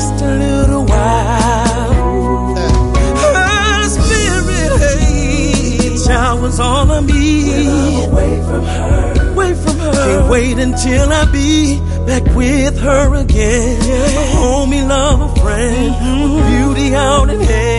just a little while. Her spirit, hey, showers all on me. Away from her, away from her. Can't wait until I be back with her again. A homie, love, a friend, with beauty out in heaven.